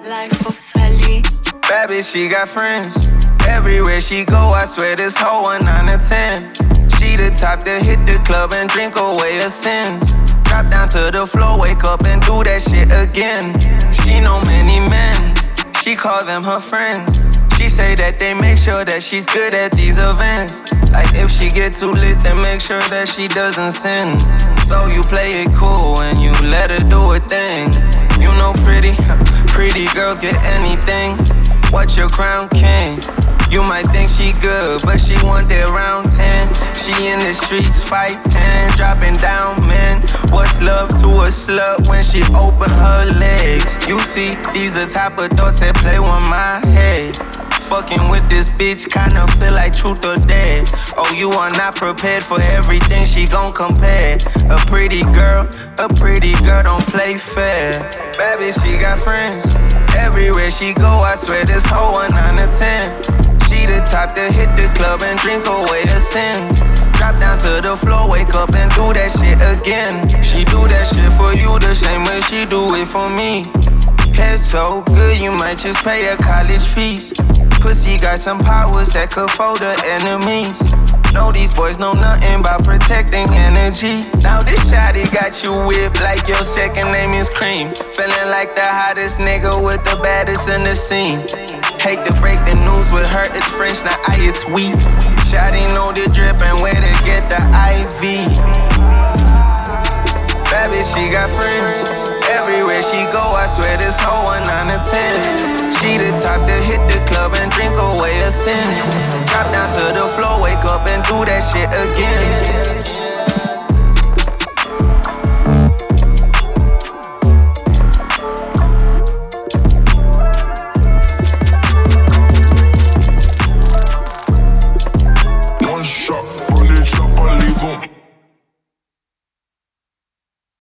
Life of Sally. Bad bitch, she got friends. Everywhere she go, I swear this hoe a 9 to 10. She the type to hit the club and drink away her sins. Drop down to the floor, wake up and do that shit again. She know many men, she call them her friends. She say that they make sure that she's good at these events. Like if she get too lit, then make sure that she doesn't sin. So you play it cool and you let her do her thing. You know pretty girls get anything. What's your crown king? You might think she good, but she want that round 10. She in the streets fighting, dropping down men. What's love to a slut when she open her legs? You see, these are type of thoughts that play with my head. Fucking with this bitch kinda feel like truth or dare. Oh, you are not prepared for everything she gon' compare. A pretty girl don't play fair. Bad bitch, she got friends. Everywhere she go, I swear this hoe a 9 to 10. She the type to hit the club and drink away her sins. Drop down to the floor, wake up and do that shit again. She do that shit for you the same way she do it for me. Head so good, you might just pay her college fees. Pussy got some powers that could fold her enemies. Know these boys know nothing about protecting energy. Now this shawty got you whipped like your second name is Cream. Feeling like the hottest nigga with the baddest in the scene. Hate to break the news with her, it's French, not it's weak. Shawty know the drip and where to get the IV. Bad bitch, she got friends. Everywhere she go, I swear this hoe a 9 to 10. She the type to hit the club and drink away her sins. Drop down to the floor, wake up and do that shit again.